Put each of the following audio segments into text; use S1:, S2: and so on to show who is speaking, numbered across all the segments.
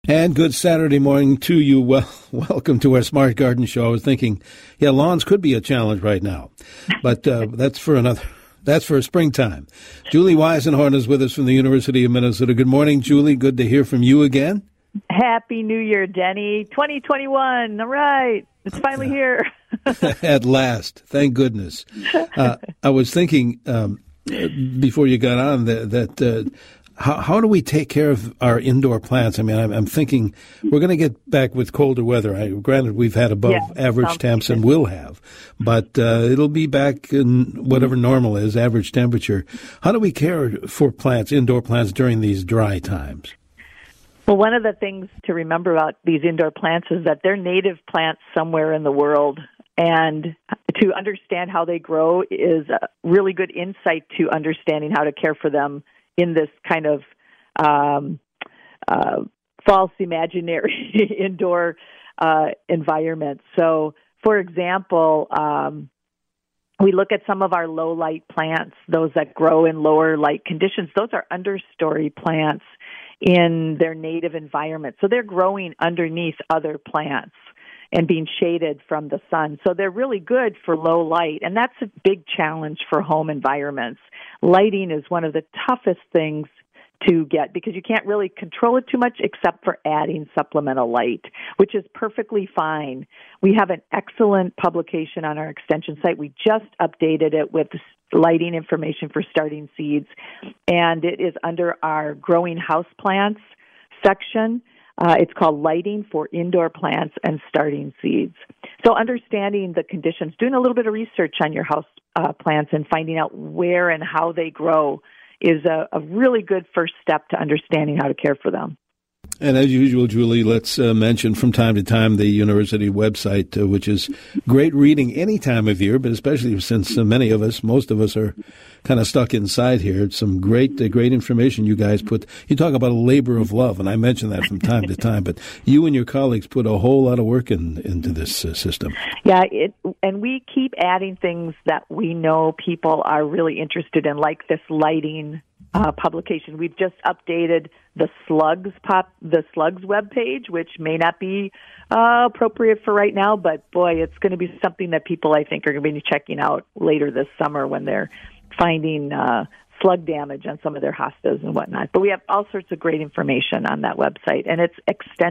S1: And good Saturday morning to you. Well, welcome to our Smart Garden Show. I was thinking, lawns could be a challenge right now, but that's for springtime. Julie Weisenhorn is with us from the University of Minnesota. Good morning, Julie. Good to hear from you again.
S2: Happy New Year, Denny. 2021. All right. It's finally here.
S1: At last. Thank goodness. I was thinking before you got on that how do we take care of our indoor plants? I mean, I'm thinking we're going to get back with colder weather. Granted, we've had above average temps and will have, but it'll be back in whatever normal is, average temperature. How do we care for plants, indoor plants, during these dry times?
S2: Well, one of the things to remember about these indoor plants is that they're native plants somewhere in the world, and to understand how they grow is a really good insight to understanding how to care for them in this kind of false imaginary indoor environment. So, for example, we look at some of our low-light plants, those that grow in lower light conditions. Those are understory plants in their native environment. So they're growing underneath other plants and being shaded from the sun. So they're really good for low light, and that's a big challenge for home environments. Lighting is one of the toughest things to get because you can't really control it too much except for adding supplemental light, which is perfectly fine. We have an excellent publication on our extension site. We just updated it with lighting information for starting seeds, and it is under our growing houseplants section. It's called Lighting for Indoor Plants and Starting Seeds. So understanding the conditions, doing a little bit of research on your house plants and finding out where and how they grow is a really good first step to understanding how to care for them.
S1: And as usual, Julie, let's mention from time to time the university website, which is great reading any time of year, but especially since most of us are kind of stuck inside here. It's some great information you guys put. You talk about a labor of love, and I mention that from time to time, but you and your colleagues put a whole lot of work into this system.
S2: Yeah, and we keep adding things that we know people are really interested in, like this lighting publication. We've just updated the slugs webpage, which may not be appropriate for right now, but boy, it's going to be something that people I think are going to be checking out later this summer when they're finding slug damage on some of their hostas and whatnot. But we have all sorts of great information on that website, and it's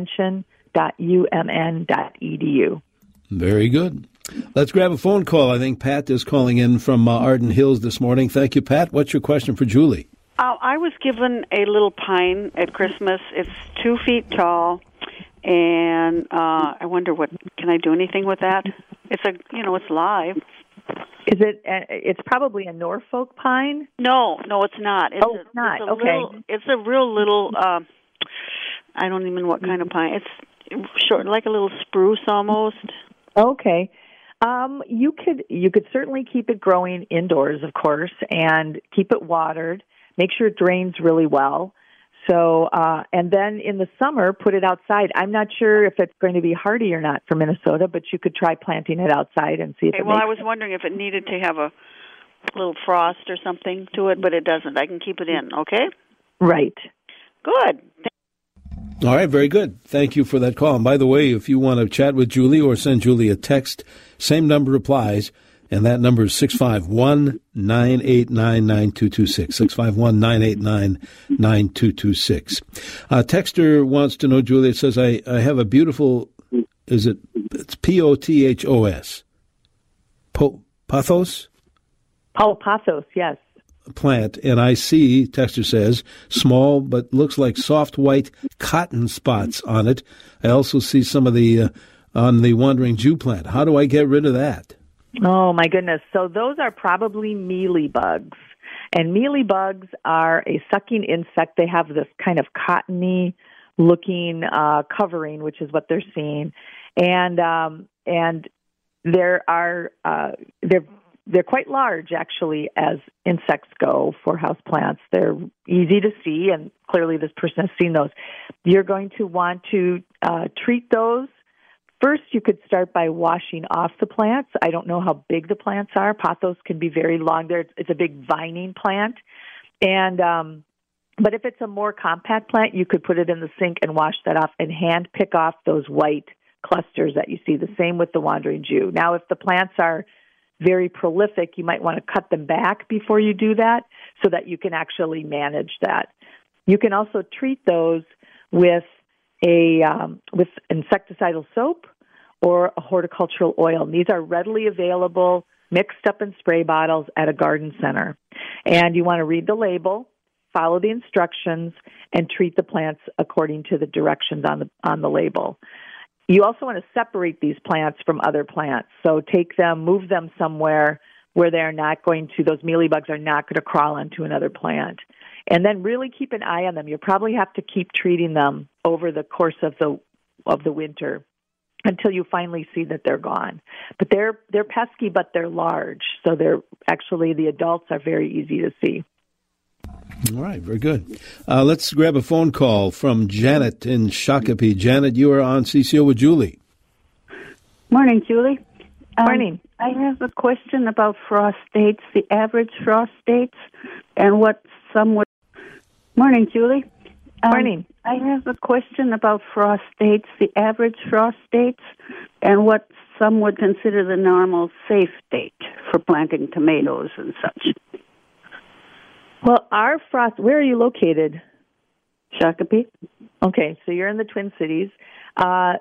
S2: extension.umn.edu.
S1: Very good. Let's grab a phone call. I think Pat is calling in from Arden Hills this morning. Thank you, Pat. What's your question for Julie?
S3: I was given a little pine at Christmas. It's 2 feet tall, and I wonder can I do anything with that? It's it's live.
S2: Is it? It's probably a Norfolk pine.
S3: No, it's not. It's
S2: not.
S3: It's
S2: okay.
S3: It's a real little. I don't even know what kind of pine. It's short, like a little spruce almost.
S2: Okay. You could certainly keep it growing indoors, of course, and keep it watered. Make sure it drains really well. So, and then in the summer, put it outside. I'm not sure if it's going to be hardy or not for Minnesota, but you could try planting it outside and see if it makes
S3: I was wondering if it needed to have a little frost or something to it, but it doesn't. I can keep it in, okay?
S2: Right.
S3: Good.
S1: All right, very good. Thank you for that call. And by the way, if you want to chat with Julie or send Julie a text, same number applies, and that number is 651-989-9226, 651-989-9226. Texter wants to know, Julie, it says, I have a beautiful, it's Pothos?
S2: Pothos, yes.
S1: Plant, and I see, Texter says, small but looks like soft white cotton spots on it. I also see some of the on the wandering Jew plant. How do I get rid of that?
S2: Oh, my goodness. So those are probably mealybugs. And mealybugs are a sucking insect. They have this kind of cottony-looking covering, which is what they're seeing. And there are they're quite large, actually, as insects go for houseplants. They're easy to see, and clearly this person has seen those. You're going to want to treat those. First, you could start by washing off the plants. I don't know how big the plants are. Pothos can be very long. It's a big vining plant. And But if it's a more compact plant, you could put it in the sink and wash that off and hand pick off those white clusters that you see. The same with the wandering Jew. Now, if the plants are very prolific, you might want to cut them back before you do that so that you can actually manage that. You can also treat those with with insecticidal soap or a horticultural oil. And these are readily available, mixed up in spray bottles at a garden center. And you want to read the label, follow the instructions, and treat the plants according to the directions on the label. You also want to separate these plants from other plants. So take them, move them somewhere where they're not going to, those mealybugs are not going to crawl onto another plant. And then really keep an eye on them. You probably have to keep treating them over the course of the winter until you finally see that they're gone. But they're pesky, but they're large. So the adults are very easy to see.
S1: All right, very good. Let's grab a phone call from Janet in Shakopee. Janet, you are on CCO with Julie.
S4: Morning, Julie.
S2: Morning.
S4: I have a question about frost dates, the average frost dates, and what some would... Morning, Julie.
S2: Morning.
S4: I have a question about frost dates, the average frost dates, and what some would consider the normal safe date for planting tomatoes and such.
S2: Well, our frost, where are you located?
S4: Shakopee.
S2: Okay, so you're in the Twin Cities.
S4: Our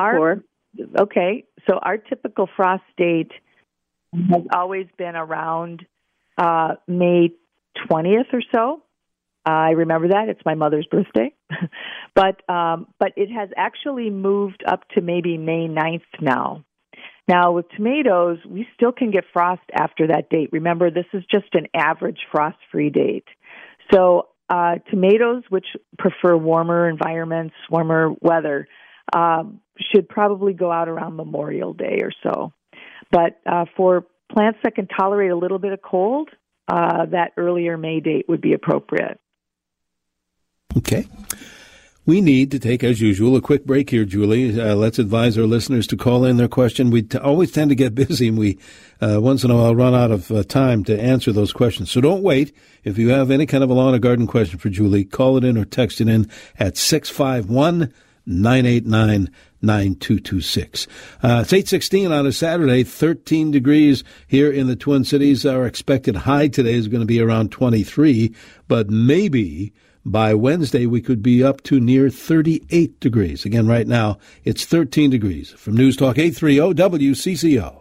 S2: typical frost date has always been around May 20th or so. I remember that. It's my mother's birthday. But it has actually moved up to maybe May 9th now. Now, with tomatoes, we still can get frost after that date. Remember, this is just an average frost-free date. So tomatoes, which prefer warmer environments, warmer weather, should probably go out around Memorial Day or so. But for plants that can tolerate a little bit of cold, that earlier May date would be appropriate.
S1: Okay. We need to take, as usual, a quick break here, Julie. Let's advise our listeners to call in their question. We always tend to get busy, and we once in a while run out of time to answer those questions. So don't wait. If you have any kind of a lawn or garden question for Julie, call it in or text it in at 651-989-9226. It's 8:16 on a Saturday, 13 degrees here in the Twin Cities. Our expected high today is going to be around 23, but maybe by Wednesday, we could be up to near 38 degrees. Again, right now, it's 13 degrees. From News Talk 830 WCCO.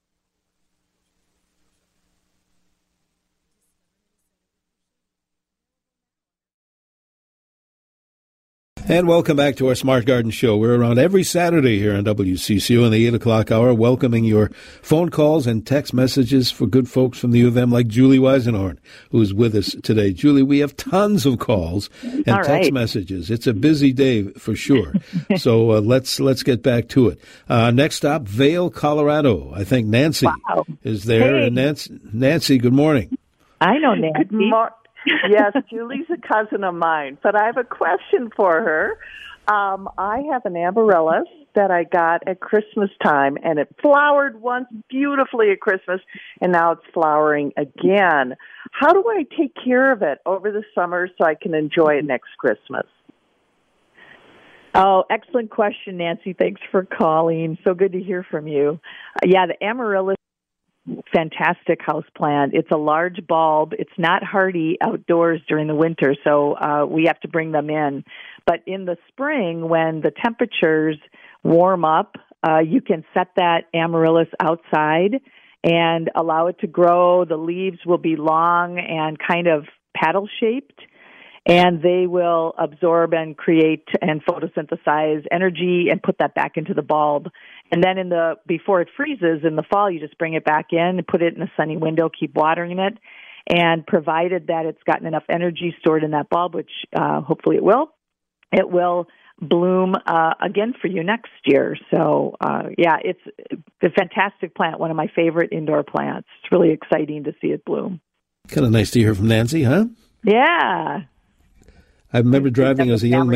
S1: And welcome back to our Smart Garden Show. We're around every Saturday here on WCCO in the 8 o'clock hour, welcoming your phone calls and text messages for good folks from the U of M like Julie Weisenhorn, who's with us today. Julie, we have tons of calls and text messages. It's a busy day for sure. So let's get back to it. Next stop, Vail, Colorado. I think Nancy is there.
S2: Hey.
S1: Nancy, good morning.
S2: I know Nancy.
S5: Good morning. Yes, Julie's a cousin of mine, but I have a question for her. I have an amaryllis that I got at Christmas time, and it flowered once beautifully at Christmas, and now it's flowering again. How do I take care of it over the summer so I can enjoy it next Christmas?
S2: Oh, excellent question, Nancy. Thanks for calling. So good to hear from you. Yeah, the amaryllis, fantastic house plant. It's a large bulb. It's not hardy outdoors during the winter, so we have to bring them in. But in the spring, when the temperatures warm up, you can set that amaryllis outside and allow it to grow. The leaves will be long and kind of paddle-shaped, and they will absorb and create and photosynthesize energy and put that back into the bulb. And then before it freezes in the fall, you just bring it back in and put it in a sunny window, keep watering it. And provided that it's gotten enough energy stored in that bulb, which hopefully it will bloom again for you next year. So, it's a fantastic plant, one of my favorite indoor plants. It's really exciting to see it bloom.
S1: Kind of nice to hear from Nancy, huh?
S2: Yeah.
S1: I remember driving as a young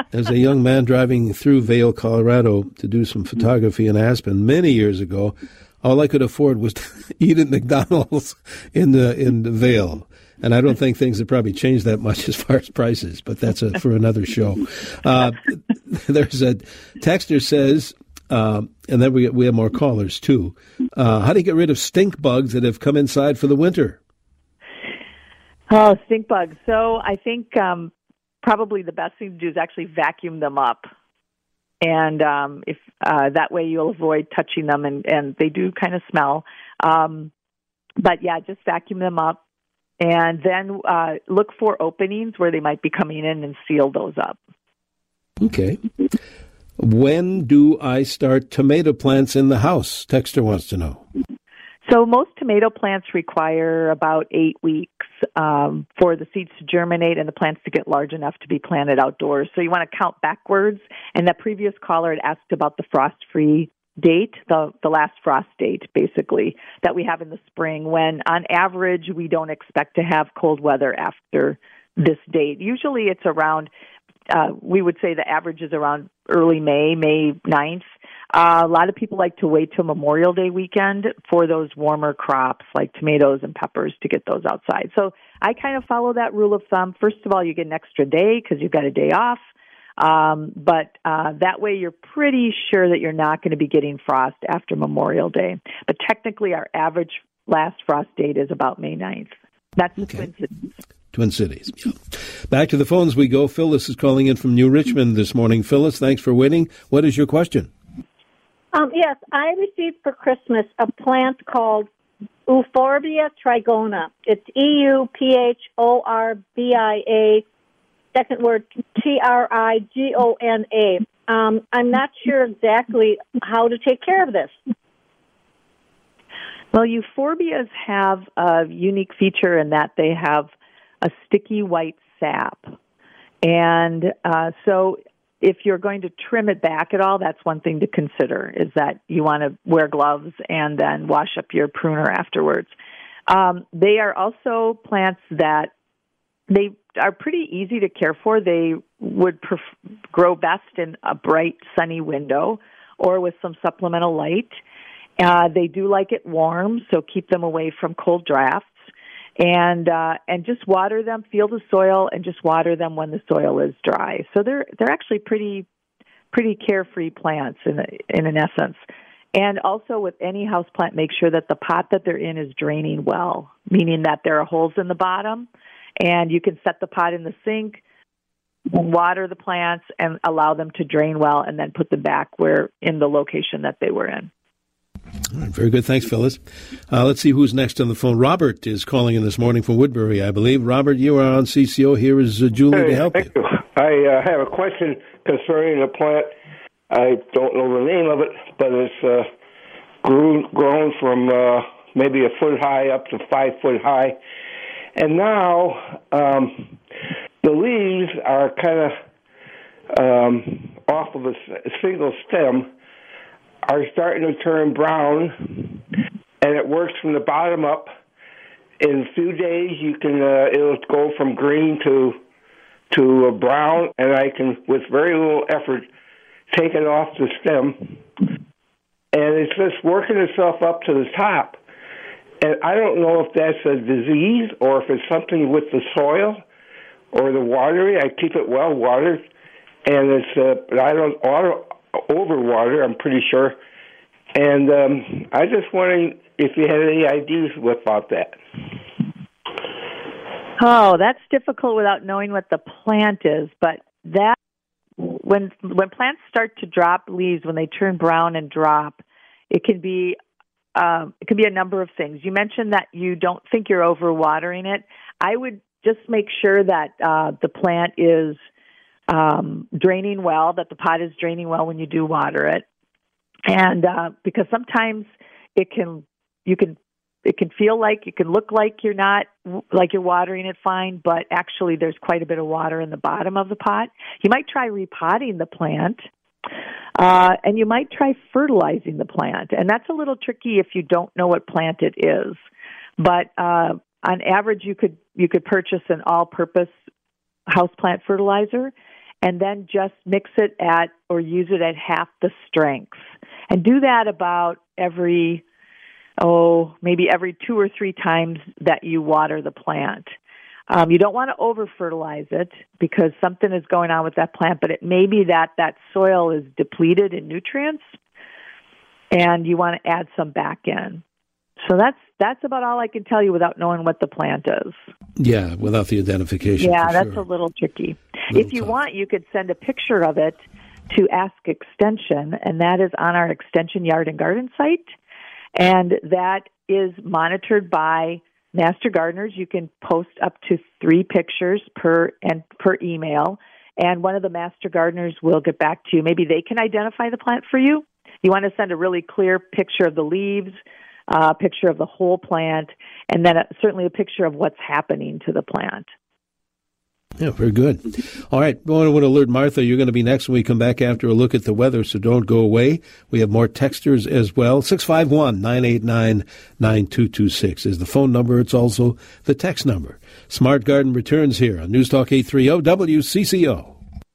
S1: man driving through Vail, Colorado to do some photography in Aspen many years ago all I could afford was to eat at McDonald's in the Vale. And I don't think things have probably changed that much as far as prices, but that's for another show. There's a texter says, and then we have more callers too. How do you get rid of stink bugs that have come inside for the winter?
S2: Oh, stink bugs. So I think probably the best thing to do is actually vacuum them up. And if that way you'll avoid touching them, and they do kind of smell. But yeah, just vacuum them up. And then look for openings where they might be coming in and seal those up.
S1: Okay. When do I start tomato plants in the house? Texter wants to know.
S2: So most tomato plants require about 8 weeks for the seeds to germinate and the plants to get large enough to be planted outdoors. So you want to count backwards. And the previous caller had asked about the frost-free date, the last frost date, basically, that we have in the spring, when on average we don't expect to have cold weather after this date. Usually it's around, we would say the average is around early May 9th. A lot of people like to wait till Memorial Day weekend for those warmer crops like tomatoes and peppers to get those outside. So I kind of follow that rule of thumb. First of all, you get an extra day because you've got a day off. But that way you're pretty sure that you're not going to be getting frost after Memorial Day. But technically our average last frost date is about May 9th. That's the Twin Cities.
S1: Twin Cities. Yeah. Back to the phones we go. Phyllis is calling in from New Richmond this morning. Phyllis, thanks for waiting. What is your question?
S6: Yes, I received for Christmas a plant called Euphorbia trigona. It's EUPHORBIA, second word TRIGONA. I'm not sure exactly how to take care of this.
S2: Well, euphorbias have a unique feature in that they have a sticky white sap. And so if you're going to trim it back at all, that's one thing to consider, is that you want to wear gloves and then wash up your pruner afterwards. They are also plants that they are pretty easy to care for. They would grow best in a bright, sunny window or with some supplemental light. They do like it warm, so keep them away from cold drafts. And just water them, feel the soil, and just water them when the soil is dry. So they're actually pretty carefree plants in an essence. And also with any houseplant, make sure that the pot that they're in is draining well, meaning that there are holes in the bottom, and you can set the pot in the sink, water the plants, and allow them to drain well, and then put them back in the location that they were in.
S1: All right, very good. Thanks, Phyllis. Let's see who's next on the phone. Robert is calling in this morning from Woodbury, I believe. Robert, you are on CCO. Here is Julie to help you.
S7: I have a question concerning a plant. I don't know the name of it, but it's grown from maybe a foot high up to 5 foot high. And now the leaves are kind of off of a single stem, are starting to turn brown, and it works from the bottom up. In a few days, you can it'll go from green to brown, and I can, with very little effort, take it off the stem, and it's just working itself up to the top. And I don't know if that's a disease or if it's something with the soil or the watering. I keep it well watered, and but I don't overwater, I'm pretty sure. And I just wondering if you had any ideas about that.
S2: Oh, that's difficult without knowing what the plant is. But that when plants start to drop leaves, when they turn brown and drop, it can be a number of things. You mentioned that you don't think you're overwatering it. I would just make sure that the plant is draining well, that the pot is draining well when you do water it. And because sometimes it can feel like, you can look like you're watering it fine, but actually there's quite a bit of water in the bottom of the pot. You might try repotting the plant, and you might try fertilizing the plant. And that's a little tricky if you don't know what plant it is. But on average, you could purchase an all-purpose houseplant fertilizer, and then just mix it or use it at half the strength. And do that about every maybe every 2 or 3 times that you water the plant. You don't want to over-fertilize it because something is going on with that plant, but it may be that soil is depleted in nutrients, and you want to add some back in. So that's about all I can tell you without knowing what the plant is.
S1: Yeah, without the identification.
S2: Yeah, that's a little tricky. If you want, you could send a picture of it to Ask Extension, and that is on our Extension Yard and Garden site, and that is monitored by Master Gardeners. You can post up to 3 pictures per email, and one of the Master Gardeners will get back to you. Maybe they can identify the plant for you. You want to send a really clear picture of the leaves, a picture of the whole plant, and then certainly a picture of what's happening to the plant.
S1: Yeah, very good. All right, I want to alert Martha, you're going to be next when we come back after a look at the weather, so don't go away. We have more texters as well. 651-989-9226 is the phone number. It's also the text number. Smart Garden returns here on News Talk 830 WCCO.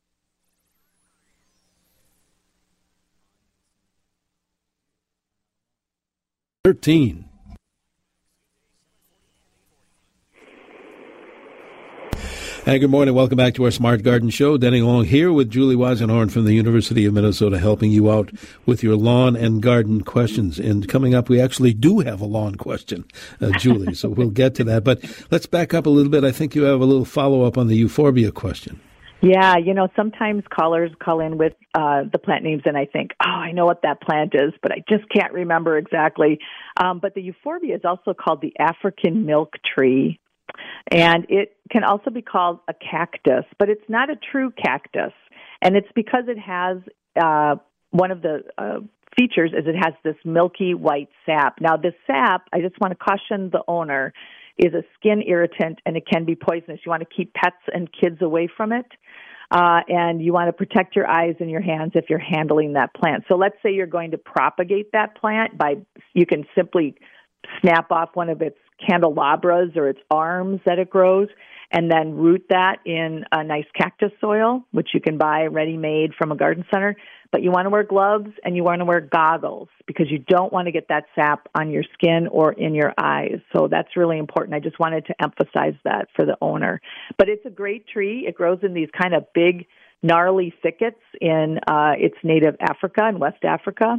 S1: Hey, good morning. Welcome back to our Smart Garden Show. Denny Long here with Julie Weisenhorn from the University of Minnesota, helping you out with your lawn and garden questions. And coming up, we actually do have a lawn question, Julie, so we'll get to that. But let's back up a little bit. I think you have a little follow-up on the euphorbia question.
S2: Yeah, sometimes callers call in with the plant names, and I think, I know what that plant is, but I just can't remember exactly. But the euphorbia is also called the African milk tree, and it can also be called a cactus, but it's not a true cactus, and it's because it has one of the features is it has this milky white sap. Now, this sap, I just want to caution the owner, is a skin irritant, and it can be poisonous. You want to keep pets and kids away from it, and you want to protect your eyes and your hands if you're handling that plant. So let's say you're going to propagate that plant you can simply snap off one of its candelabras or its arms that it grows, and then root that in a nice cactus soil, which you can buy ready-made from a garden center. But you want to wear gloves and you want to wear goggles because you don't want to get that sap on your skin or in your eyes. So that's really important. I just wanted to emphasize that for the owner. But it's a great tree. It grows in these kind of big, gnarly thickets in its native Africa and West Africa.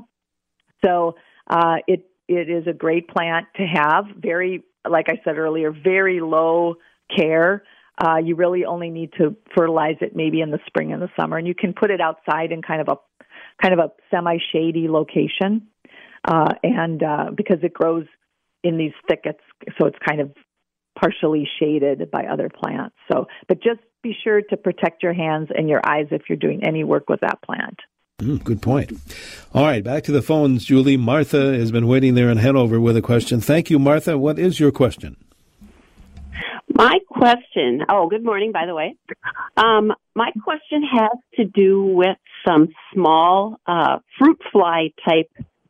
S2: So it is a great plant to have. Very, like I said earlier, very low care. You really only need to fertilize it maybe in the spring and the summer, and you can put it outside in kind of a semi-shady location, and because it grows in these thickets, so it's kind of partially shaded by other plants. So, but just be sure to protect your hands and your eyes if you're doing any work with that plant.
S1: Good point. All right, back to the phones, Julie. Martha has been waiting there in Hanover with a question. Thank you, Martha. What is your question?
S8: My question, good morning, by the way. My question has to do with some small fruit fly type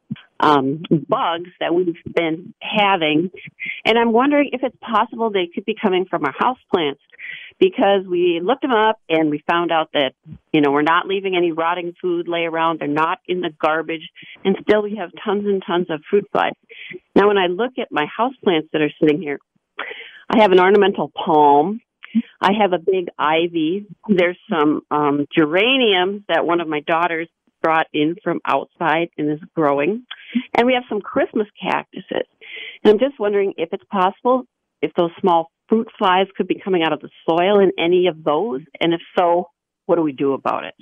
S8: bugs that we've been having. And I'm wondering if it's possible they could be coming from our houseplants, because we looked them up and we found out that, we're not leaving any rotting food lay around. They're not in the garbage. And still we have tons and tons of fruit flies. Now, when I look at my houseplants that are sitting here, I have an ornamental palm. I have a big ivy. There's some geraniums that one of my daughters brought in from outside and is growing. And we have some Christmas cactuses. And I'm just wondering if it's possible, if those small fruit flies could be coming out of the soil in any of those. And if so, what do we do about it?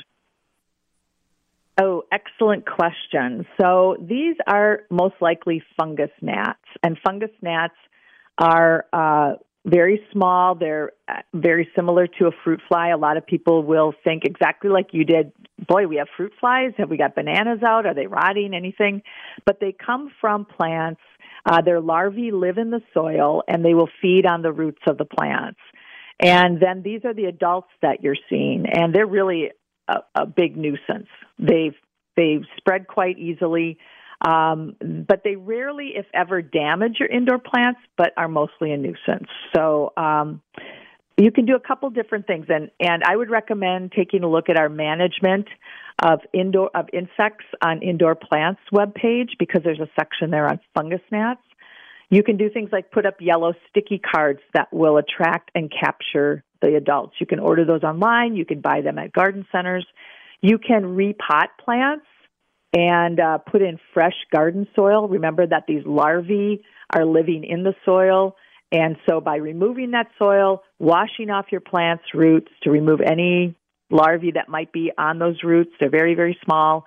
S2: Oh, excellent question. So these are most likely fungus gnats. And fungus gnats are very small. They're very similar to a fruit fly. A lot of people will think exactly like you did. Boy, we have fruit flies. Have we got bananas out? Are they rotting? Anything? But they come from plants. Their larvae live in the soil, and they will feed on the roots of the plants. And then these are the adults that you're seeing, and they're really a big nuisance. They spread quite easily. But they rarely, if ever, damage your indoor plants, but are mostly a nuisance. So You can do a couple different things, and I would recommend taking a look at our management of insects on Indoor Plants webpage, because there's a section there on fungus gnats. You can do things like put up yellow sticky cards that will attract and capture the adults. You can order those online. You can buy them at garden centers. You can repot plants and put in fresh garden soil. Remember that these larvae are living in the soil. And so by removing that soil, washing off your plant's roots to remove any larvae that might be on those roots, they're very, very small,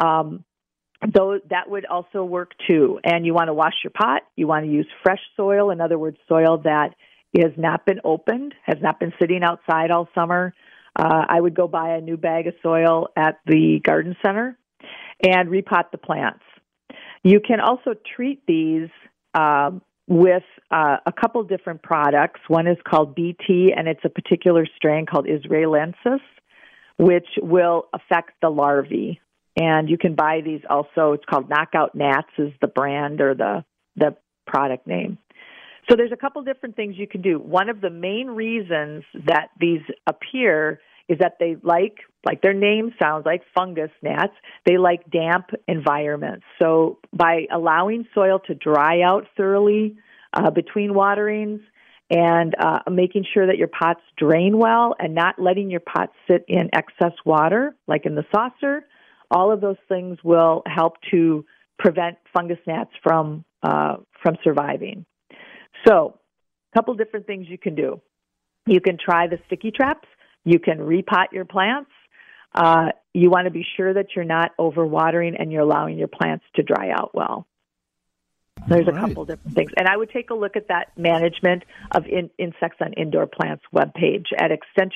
S2: though that would also work too. And you want to wash your pot. You want to use fresh soil, in other words, soil that has not been opened, has not been sitting outside all summer. I would go buy a new bag of soil at the garden center and repot the plants. You can also treat these with a couple different products. One is called BT, and it's a particular strain called Israelensis, which will affect the larvae. And you can buy these also. It's called Knockout Gnats is the brand or the product name. So there's a couple different things you can do. One of the main reasons that these appear is that they like their name sounds like fungus gnats, they like damp environments. So by allowing soil to dry out thoroughly between waterings and making sure that your pots drain well and not letting your pots sit in excess water, like in the saucer, all of those things will help to prevent fungus gnats from surviving. So a couple different things you can do. You can try the sticky traps. You can repot your plants. You want to be sure that you're not overwatering and you're allowing your plants to dry out well. There's a couple different things. And I would take a look at that management of insects on Indoor Plants webpage at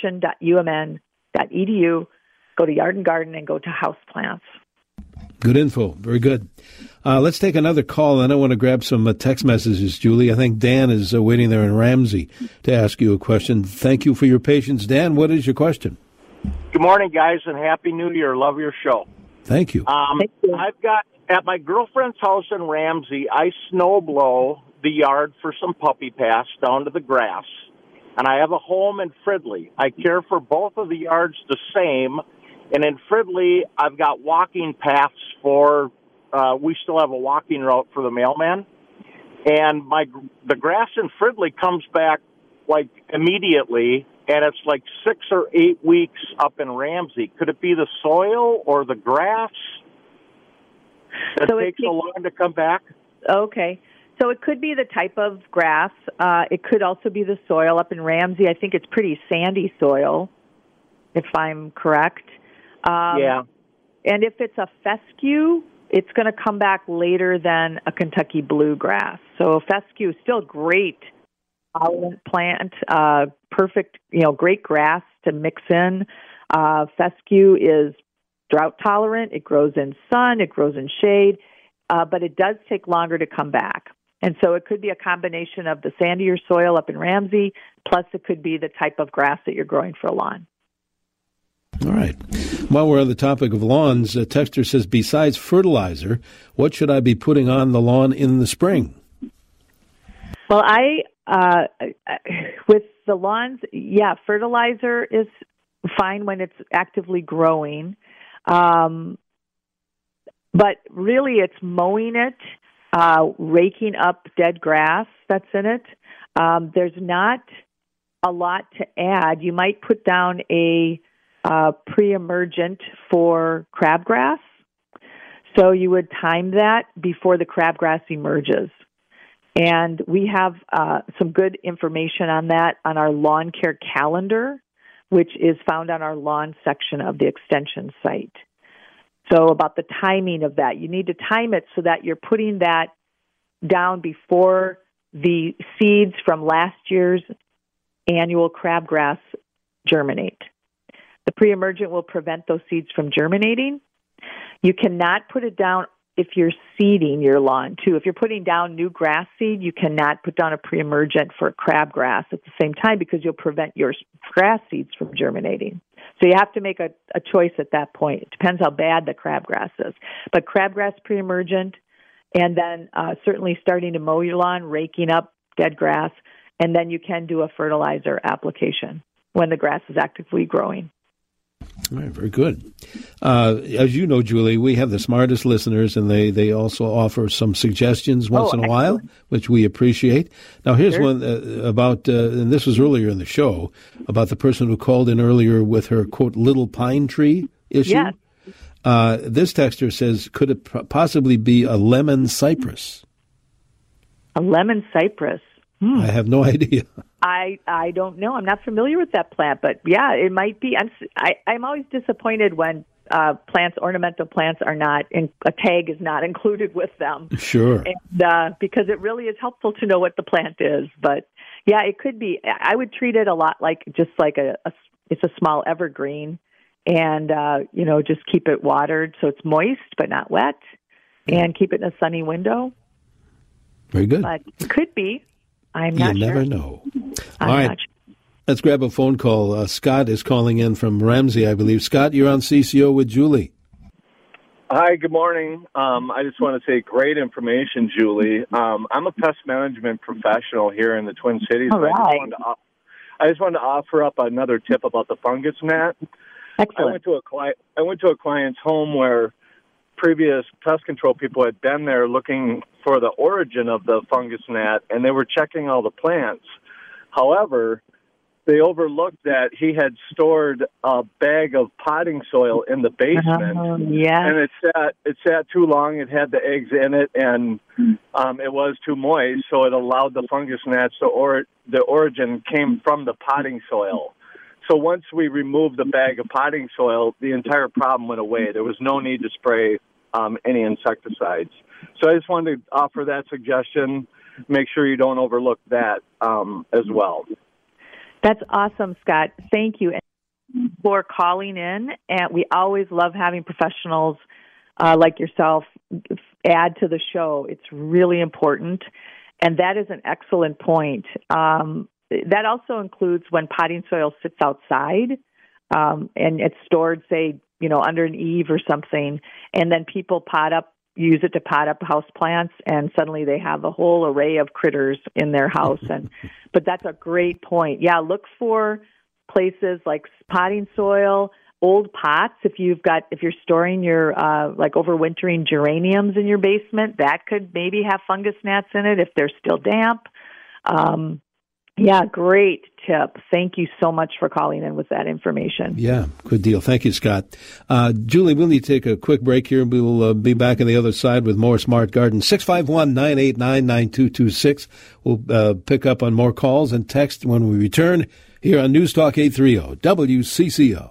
S2: extension.umn.edu. Go to Yard and Garden and go to House Plants.
S1: Good info. Very good. Let's take another call, and I want to grab some text messages, Julie. I think Dan is waiting there in Ramsey to ask you a question. Thank you for your patience. Dan, what is your question?
S9: Good morning, guys, and Happy New Year. Love your show.
S1: Thank you.
S2: Thank you.
S9: I've got, at my girlfriend's house in Ramsey, I snow blow the yard for some puppy pass down to the grass, and I have a home in Fridley. I care for both of the yards the same. And in Fridley, I've got walking paths for, we still have a walking route for the mailman. And the grass in Fridley comes back, like, immediately, and it's like 6 or 8 weeks up in Ramsey. Could it be the soil or the grass that takes so long to come back?
S2: Okay. So it could be the type of grass. It could also be the soil up in Ramsey. I think it's pretty sandy soil, if I'm correct.
S9: Yeah.
S2: And if it's a fescue, it's going to come back later than a Kentucky bluegrass. So fescue is still a great tolerant plant, perfect, great grass to mix in. Fescue is drought tolerant. It grows in sun. It grows in shade. But it does take longer to come back. And so it could be a combination of the sandier soil up in Ramsey, plus it could be the type of grass that you're growing for a lawn.
S1: All right. While we're on the topic of lawns, Texter says, besides fertilizer, what should I be putting on the lawn in the spring?
S2: Well, with the lawns, fertilizer is fine when it's actively growing. But really it's mowing it, raking up dead grass that's in it. There's not a lot to add. You might put down a pre-emergent for crabgrass. So you would time that before the crabgrass emerges. And we have some good information on that on our lawn care calendar, which is found on our lawn section of the extension site. So about the timing of that, you need to time it so that you're putting that down before the seeds from last year's annual crabgrass germinate. The pre-emergent will prevent those seeds from germinating. You cannot put it down if you're seeding your lawn, too. If you're putting down new grass seed, you cannot put down a pre-emergent for crabgrass at the same time because you'll prevent your grass seeds from germinating. So you have to make a choice at that point. It depends how bad the crabgrass is. But crabgrass pre-emergent, and then certainly starting to mow your lawn, raking up dead grass, and then you can do a fertilizer application when the grass is actively growing.
S1: All right, very good. As you know, Julie, we have the smartest listeners, and they also offer some suggestions once in a while, which we appreciate. Now, here's one about, and this was earlier in the show, about the person who called in earlier with her, quote, little pine tree issue.
S2: Yes.
S1: This texter says, could it possibly be a lemon cypress?
S2: A lemon cypress?
S1: I have no idea.
S2: I don't know. I'm not familiar with that plant, but yeah, it might be. I'm always disappointed when ornamental plants are not, a tag is not included with them.
S1: Sure.
S2: And, because it really is helpful to know what the plant is. But yeah, it could be. I would treat it a lot like just like it's a small evergreen, and just keep it watered so it's moist but not wet, and keep it in a sunny window.
S1: Very good.
S2: But it could be. I'm not sure.
S1: You never know. All right. Let's grab a phone call. Scott is calling in from Ramsey, I believe. Scott, you're on CCO with Julie.
S10: Hi, good morning. I just want to say great information, Julie. I'm a pest management professional here in the Twin Cities.
S2: All right.
S10: I just wanted to offer up another tip about the fungus gnat.
S2: Excellent.
S10: I went to a client's home where previous pest control people had been there looking for the origin of the fungus gnat, and they were checking all the plants. However, they overlooked that he had stored a bag of potting soil in the basement, and it sat too long. It had the eggs in it, and it was too moist, so it allowed the fungus gnats the origin came from the potting soil. So once we removed the bag of potting soil, the entire problem went away. There was no need to spray any insecticides. So I just wanted to offer that suggestion. Make sure you don't overlook that as well.
S2: That's awesome, Scott. Thank you for calling in. And we always love having professionals like yourself add to the show. It's really important. And that is an excellent point. That also includes when potting soil sits outside and it's stored, say, under an eave or something, and then people use it to pot up houseplants, and suddenly they have a whole array of critters in their house. But that's a great point. Yeah, look for places like potting soil, old pots. If you're storing your overwintering geraniums in your basement, that could maybe have fungus gnats in it if they're still damp. Yeah, great tip. Thank you so much for calling in with that information.
S1: Yeah, good deal. Thank you, Scott. Julie, we'll need to take a quick break here. We'll be back on the other side with more Smart Garden. 651-989-9226. We'll pick up on more calls and text when we return here on News Talk 830 WCCO.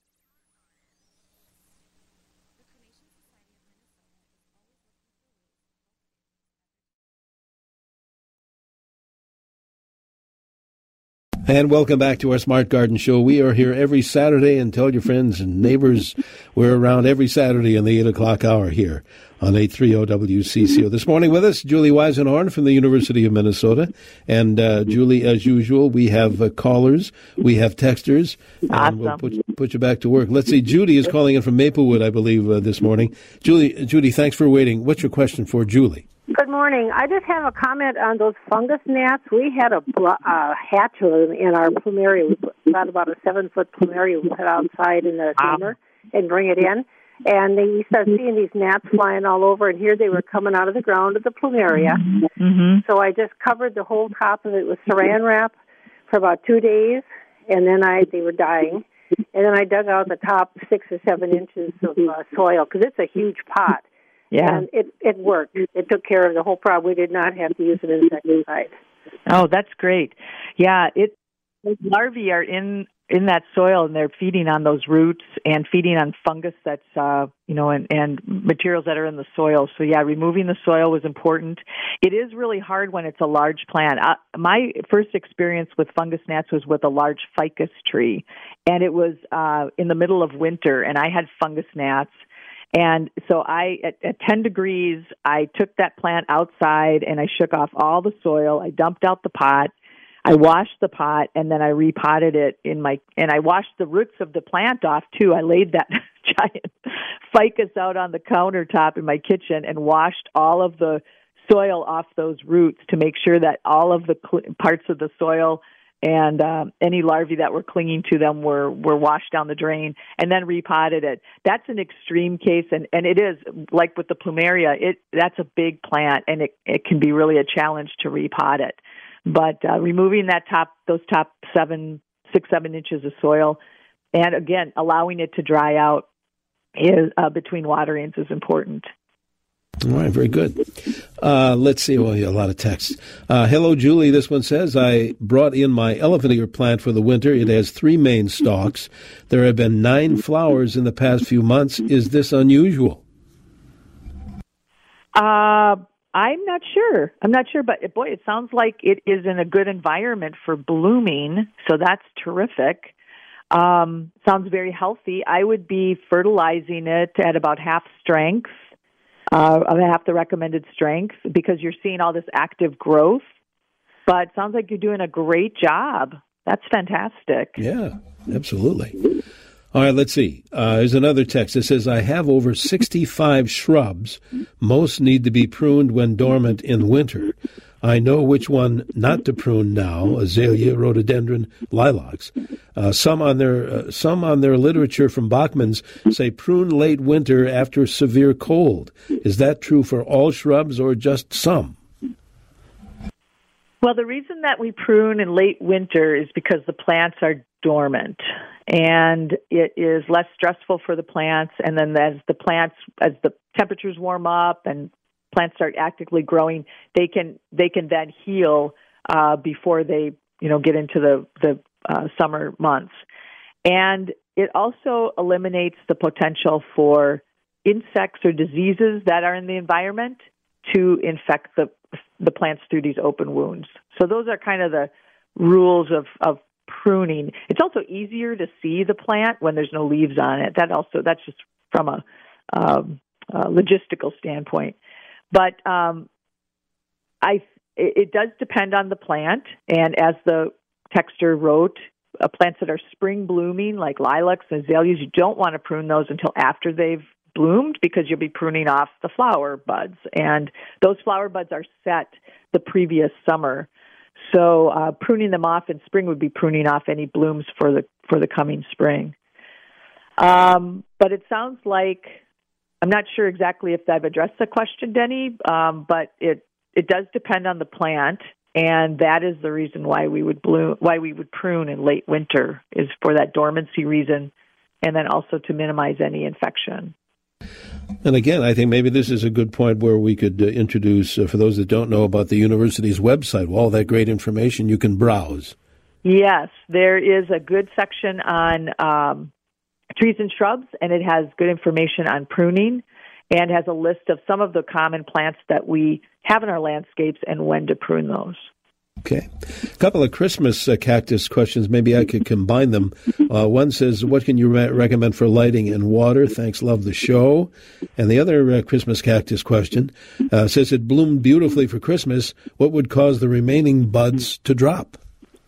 S1: And welcome back to our Smart Garden Show. We are here every Saturday, and tell your friends and neighbors we're around every Saturday in the 8 o'clock hour here on 830 WCCO. This morning with us, Julie Weisenhorn from the University of Minnesota. And Julie, as usual, we have callers, we have texters, and we'll put you back to work. Let's see, Judy is calling in from Maplewood, I believe, this morning. Judy, thanks for waiting. What's your question for Julie?
S6: Good morning. I just have a comment on those fungus gnats. We had a hatch of them in our plumeria. We got about a 7-foot plumeria we put outside in the summer and bring it in. And we started seeing these gnats flying all over, and here they were coming out of the ground of the plumeria. Mm-hmm. So I just covered the whole top of it with saran wrap for about 2 days, and then they were dying. And then I dug out the top 6 or 7 inches of soil, because it's a huge pot. Yeah. And it worked. It took care of the whole problem. We did not have to use an insecticide.
S2: Oh, that's great. Yeah, those larvae are in that soil, and they're feeding on those roots and feeding on fungus that's, and materials that are in the soil. So, yeah, removing the soil was important. It is really hard when it's a large plant. My first experience with fungus gnats was with a large ficus tree, and it was in the middle of winter, and I had fungus gnats. And so at 10 degrees, I took that plant outside and I shook off all the soil. I dumped out the pot. I washed the pot, and then I repotted it and I washed the roots of the plant off too. I laid that giant ficus out on the countertop in my kitchen and washed all of the soil off those roots to make sure that all of the parts of the soil and any larvae that were clinging to them were washed down the drain, and then repotted it. That's an extreme case, and it is, like with the plumeria, that's a big plant, and it can be really a challenge to repot it. But removing those top 6-7 inches of soil, and again, allowing it to dry out between waterings is important.
S1: All right, very good. Let's see. Well, a lot of texts. Hello, Julie. This one says, I brought in my elephant ear plant for the winter. It has 3 main stalks. There have been 9 flowers in the past few months. Is this unusual?
S2: I'm not sure, but boy, it sounds like it is in a good environment for blooming, so that's terrific. Sounds very healthy. I would be fertilizing it at about half strength. Half the recommended strength, because you're seeing all this active growth. But it sounds like you're doing a great job. That's fantastic.
S1: Yeah, absolutely. All right, let's see. Here's another text. It says, I have over 65 shrubs. Most need to be pruned when dormant in winter. I know which one not to prune now: azalea, rhododendron, lilacs. Some on their literature from Bachman's say prune late winter after severe cold. Is that true for all shrubs or just some?
S2: Well, the reason that we prune in late winter is because the plants are dormant, and it is less stressful for the plants. And then as the temperatures warm up and plants start actively growing, they can then heal before they get into the summer months. And it also eliminates the potential for insects or diseases that are in the environment to infect the plants through these open wounds. So those are kind of the rules of pruning. It's also easier to see the plant when there's no leaves on it. That's just from a logistical standpoint. But it does depend on the plant, and as the texter wrote, plants that are spring blooming, like lilacs and azaleas, you don't want to prune those until after they've bloomed, because you'll be pruning off the flower buds, and those flower buds are set the previous summer. So pruning them off in spring would be pruning off any blooms for the coming spring. But it sounds like, I'm not sure exactly if I've addressed the question, Denny, but it does depend on the plant, and that is the reason why we would prune in late winter, is for that dormancy reason, and then also to minimize any infection.
S1: And again, I think maybe this is a good point where we could introduce, for those that don't know about the university's website, all that great information you can browse.
S2: Yes, there is a good section on trees and shrubs, and it has good information on pruning, and has a list of some of the common plants that we have in our landscapes and when to prune those.
S1: Okay. A couple of Christmas cactus questions. Maybe I could combine them. One says, what can you recommend for lighting and water? Thanks, love the show. And the other Christmas cactus question says, it bloomed beautifully for Christmas. What would cause the remaining buds to drop?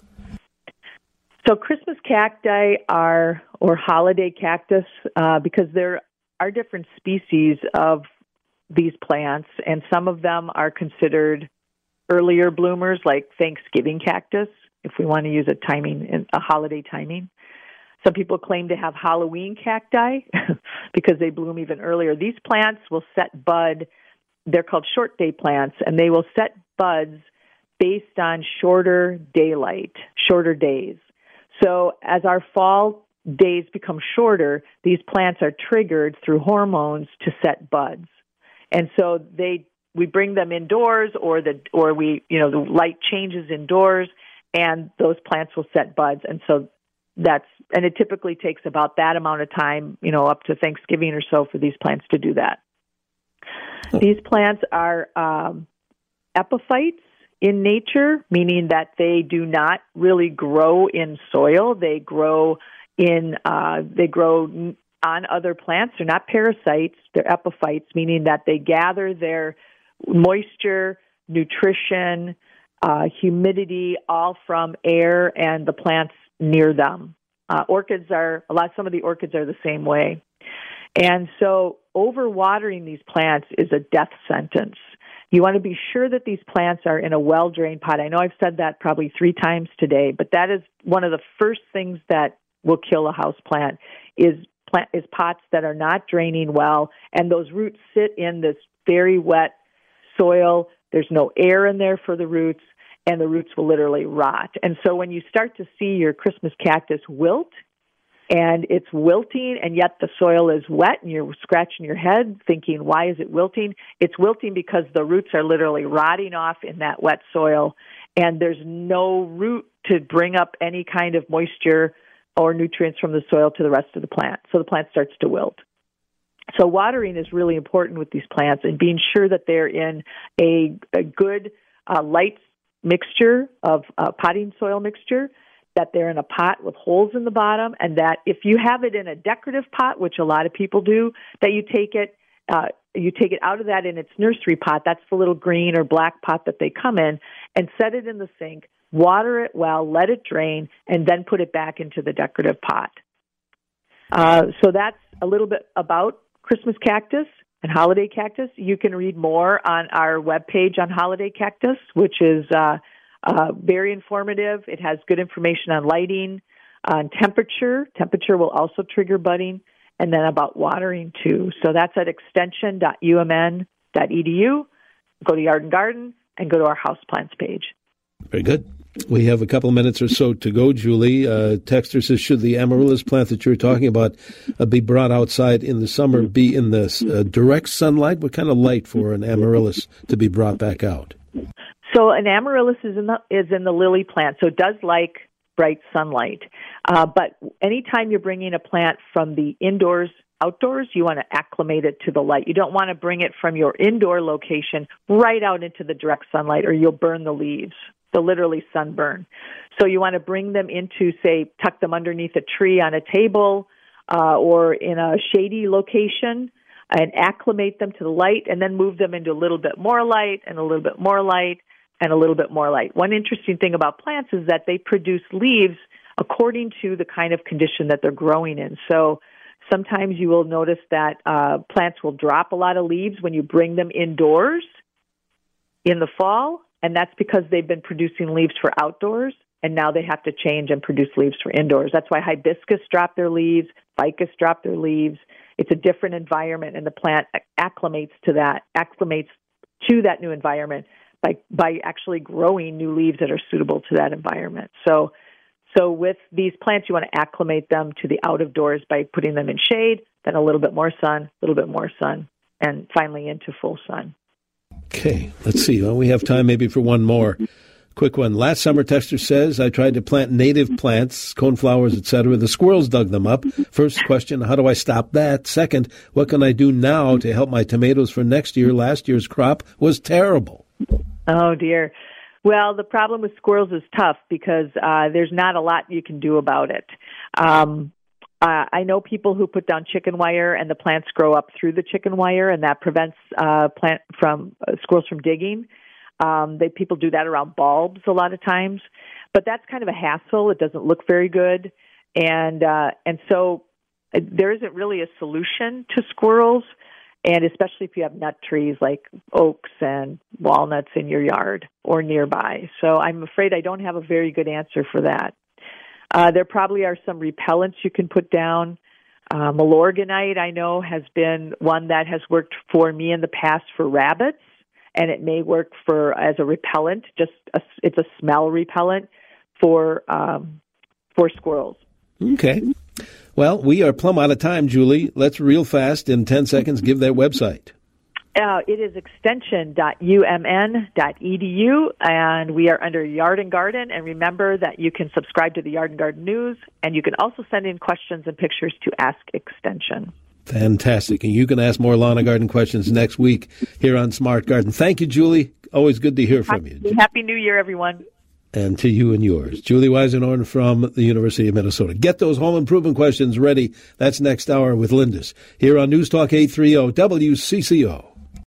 S2: So Christmas cacti or holiday cactus, because there are different species of these plants, and some of them are considered earlier bloomers, like Thanksgiving cactus, if we want to use a holiday timing. Some people claim to have Halloween cacti because they bloom even earlier. These plants will set bud. They're called short day plants, and they will set buds based on shorter daylight, shorter days. So as our fall days become shorter, these plants are triggered through hormones to set buds. And so we bring them indoors, or the light changes indoors, and those plants will set buds. And so it typically takes about that amount of time, up to Thanksgiving or so, for these plants to do that. These plants are epiphytes in nature, meaning that they do not really grow in soil. They grow on other plants. They're not parasites. They're epiphytes, meaning that they gather their moisture, nutrition, humidity, all from air and the plants near them. Some of the orchids are the same way. And so overwatering these plants is a death sentence. You want to be sure that these plants are in a well-drained pot. I know I've said that probably 3 times today, but that is one of the first things that will kill a house plant is pots that are not draining well, and those roots sit in this very wet soil. There's no air in there for the roots, and the roots will literally rot. And so when you start to see your Christmas cactus wilt, and it's wilting, and yet the soil is wet, and you're scratching your head thinking, why is it wilting? It's wilting because the roots are literally rotting off in that wet soil, and there's no root to bring up any kind of moisture or nutrients from the soil to the rest of the plant. So the plant starts to wilt. So watering is really important with these plants, and being sure that they're in a good light mixture of potting soil mixture, that they're in a pot with holes in the bottom, and that if you have it in a decorative pot, which a lot of people do, that you take it out of that in its nursery pot. That's the little green or black pot that they come in, and set it in the sink, water it well, let it drain, and then put it back into the decorative pot. So that's a little bit about Christmas cactus and holiday cactus. You can read more on our webpage on holiday cactus, which is very informative. It has good information on lighting, on temperature. Temperature will also trigger budding, and then about watering too. So that's at extension.umn.edu. Go to Yard and Garden and go to our houseplants page.
S1: Very good. We have a couple of minutes or so to go, Julie. Texter says, should the amaryllis plant that you're talking about be brought outside in the summer, be in the direct sunlight? What kind of light for an amaryllis to be brought back out?
S2: So an amaryllis is in the lily plant, so it does like bright sunlight. But anytime you're bringing a plant from the indoors outdoors, you want to acclimate it to the light. You don't want to bring it from your indoor location right out into the direct sunlight, or you'll burn the leaves. They'll literally sunburn. So you want to bring them into, say, tuck them underneath a tree on a table or in a shady location, and acclimate them to the light, and then move them into a little bit more light and a little bit more light and a little bit more light. One interesting thing about plants is that they produce leaves according to the kind of condition that they're growing in. So sometimes you will notice that plants will drop a lot of leaves when you bring them indoors in the fall, and that's because they've been producing leaves for outdoors, and now they have to change and produce leaves for indoors. That's why hibiscus drop their leaves, ficus drop their leaves. It's a different environment, and the plant acclimates to that new environment by actually growing new leaves that are suitable to that environment. So with these plants, you want to acclimate them to the out of doors by putting them in shade, then a little bit more sun, and finally into full sun.
S1: Okay, let's see. Well, we have time maybe for one more. Quick one. Last summer, Texter says, I tried to plant native plants, coneflowers, etc. The squirrels dug them up. First question, how do I stop that? Second, what can I do now to help my tomatoes for next year? Last year's crop was terrible.
S2: Oh, dear. Well, the problem with squirrels is tough because there's not a lot you can do about it. I know people who put down chicken wire, and the plants grow up through the chicken wire, and that prevents squirrels from digging. People do that around bulbs a lot of times, but that's kind of a hassle. It doesn't look very good, and so there isn't really a solution to squirrels, and especially if you have nut trees like oaks and walnuts in your yard or nearby. So I'm afraid I don't have a very good answer for that. There probably are some repellents you can put down. Milorganite, I know, has been one that has worked for me in the past for rabbits, and it may work as a repellent. It's a smell repellent for squirrels.
S1: Okay. Well, we are plumb out of time, Julie. Let's real fast in 10 seconds give that website.
S2: It is extension.umn.edu, and we are under Yard and Garden. And remember that you can subscribe to the Yard and Garden News, and you can also send in questions and pictures to Ask Extension.
S1: Fantastic. And you can ask more lawn and garden questions next week here on Smart Garden. Thank you, Julie. Always good to hear from you.
S2: Happy New Year, everyone.
S1: And to you and yours. Julie Weisenhorn from the University of Minnesota. Get those home improvement questions ready. That's next hour with Lindus here on News Talk 830 WCCO.